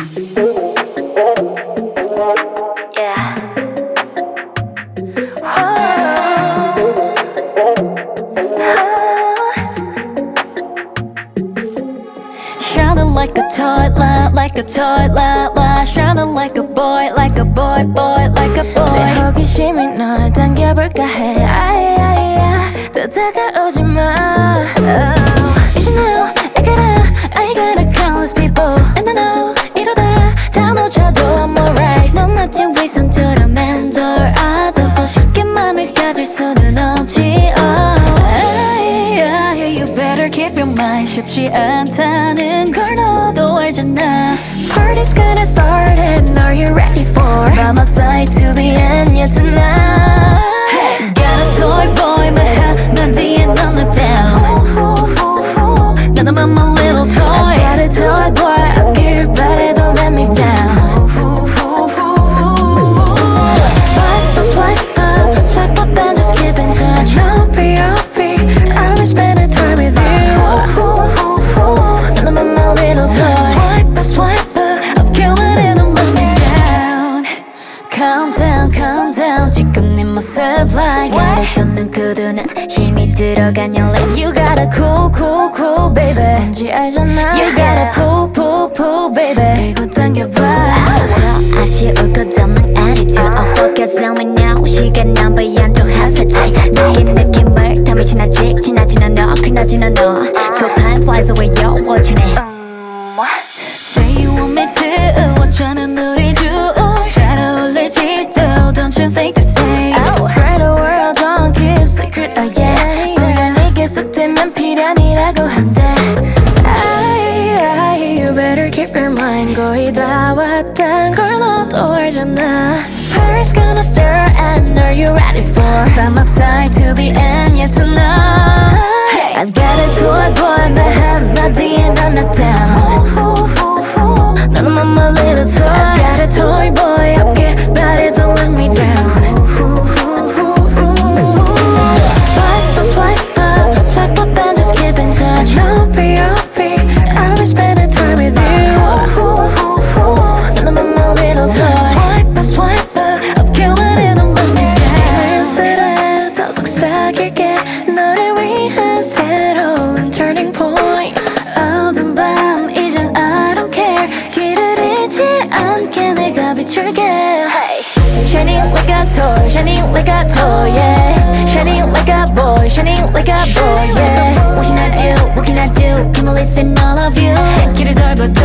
Shining like a toilet, like a toilet, shining like a boy, boy, like a boy. 내 호기심이 널 당겨볼까 해. 아이아이야, 더 다가오지 마. 이제 now, I gotta countless people, and I know 이러다 다 놓쳐도 I'm alright. 넌 마치 위선처럼 맴돌아둬서 쉽게 맘을 가질 수는 없지. You better keep your mind. 쉽지 않다는 걸 너도 알잖아. Party's gonna start and are you ready for? By my side till the end, yeah tonight. Hey. Got a toy boy, 난 뒤에 넌 look down. 나도 my little toy. I got a toy boy, 앞길을 바래 don't let me down. Swipe up and just keep in touch. I'll be, I will spend a time with you. 나도 my little toy. Swipe up, 앞길 바래 don't let me down. Calm down, 지금 네 모습 like 가려줬는 구두는 힘이 들어간 your lips. You gotta cool, baby. 뭔지 알잖아. You gotta pull, baby. 그리고 당겨봐. 더 아쉬울 것 없는 attitude. Oh focus on me now. 시간 낭비 안 좀 hesitate. 느낀 느낌을 탐이 지나지는 너 그나지는 너. So time flies away, you're watching it. Say you want me to. 어쩌면 우리 둘 잘 어울릴지도. Don't you think the same? Spread the world, don't keep secret, oh yeah. 우연히 계속되면 필연이라고 한대. You better keep your mind. 거의 다 왔단 걸 너도 알잖아. Party's gonna start and are you ready for? By my side till the end, yeah tonight. Hey. I've got a toy boy, 나 뒤에 넌 knock down. 너는 my little toy. I've got a toy boy, 앞길 바래 don't let me down. Swipe up and just keep in touch. I'll be, I will spend a time with you. 너는 my little toy. Swipe up, 앞길 바래 don't let me down. 슬슬해 더 속삭일게. 너를 위한 새로운 turning point. 어두운 밤 이젠 I don't care. 길을 잃지 않게 내가 비출게. Shining like a toy, shining like a toy, yeah. Shining like a boy, shining like a boy, yeah. What can I do? Can I listen all of you? 길을 돌고